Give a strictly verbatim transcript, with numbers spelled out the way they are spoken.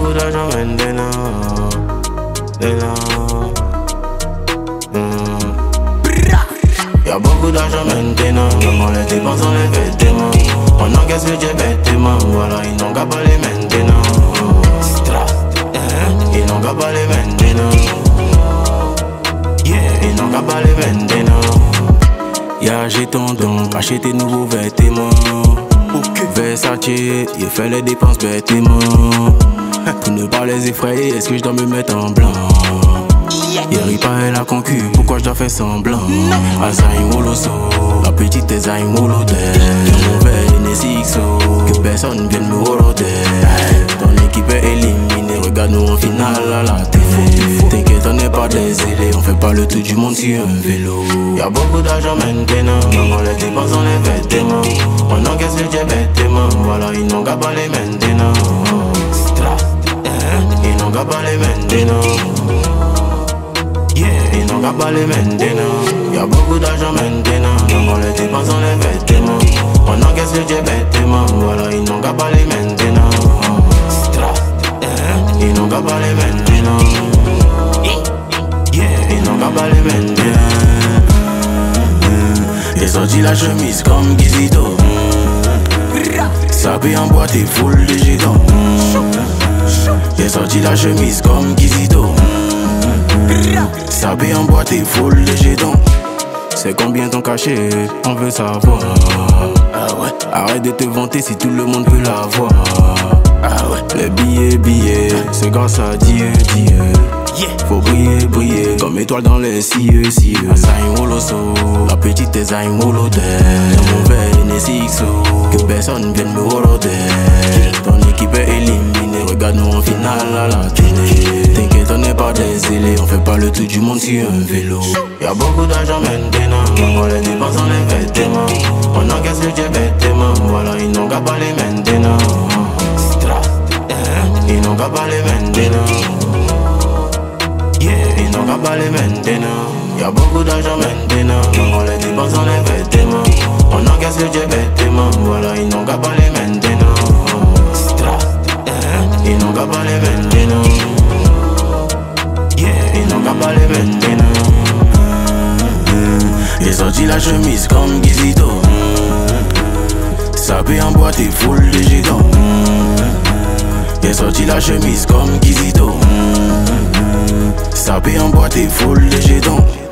beaucoup d'argent maintenant. Maintenant. Y'a beaucoup d'argent maintenant. Maman les dépenses dans les vêtements. On encaisse le jet bêtement. Voilà, ils n'ont qu'à parler maintenant. Ils n'ont qu'à parler maintenant. Ils n'ont qu'à parler maintenant. Y'a j'ai ton don, acheter tes nouveaux vêtements. Versace, il fait les dépenses bêtement. Pour ne pas les effrayer, est-ce que je dois me mettre en blanc? Y'a Ripa et la concu, pourquoi je dois faire semblant? Azaï Woloso, la petite est Zaï Wolodé. Mauvais N S X O, que personne vienne me rôder. Ton équipe est éliminée, regarde-nous en finale à la télé. T'inquiète, on n'est pas des zélés, on fait pas le tour du monde sur un vélo. Y'a beaucoup d'argent maintenant, maman les dépenses dans les vêtements. On encaisse le jet bêtement, voilà, ils n'ont qu'à parler maintenant. Ils n'ont qu'à parler maintenant. Ils n'ont qu'à parler maintenant. Y'a beaucoup d'argent maintenant, maman les dépenses dans les vêtements. On encaisse le jet bêtement, voilà, ils n'ont qu'à parler maintenant. Ils n'ont qu'à parler maintenant. Ils n'ont qu'à parler maintenant. J'ai sorti la chemise comme Gizito. Sapé en boîte et full de jetons. J'ai sorti la chemise comme Gizito. Sapé en boîte et full de jetons. C'est combien ton cachet, on veut savoir. Ah ouais. Arrête de te vanter si tout le monde peut l'avoir. Ah ouais. Les billets, billets, c'est grâce à Dieu, Dieu. Yeah. Faut briller, briller, comme étoile dans les cieux, cieux. Zaï Woloso, la petite est Zaï Wolodé. Mauvais N S X O, que personne vienne me rôder. Ton équipe est éliminée, regarde-nous en finale à la télé. T'inquiète, on n'est pas des zélés, on fait pas le tour du monde sur un vélo. Y'a beaucoup d'argent maintenant, maman les dépenses dans les vêtements. On encaisse le jet bêtement, voilà, ils n'ont qu'à parler maintenant. Ils n'ont qu'à parler maintenant. Ils n'ont qu'à parler maintenant. Y'a beaucoup d'argent maintenant, maman les dépenses dans les vêtements. On encaisse le jet bêtement, voilà, ils n'ont qu'à parler maintenant. Ils n'ont qu'à parler maintenant. Ils n'ont qu'à parler maintenant. J'ai sorti la chemise comme Gizito. Sapé en boîte et full de jetons. J'ai sorti la chemise comme Gizito. Sapé en boîte et full de jetons.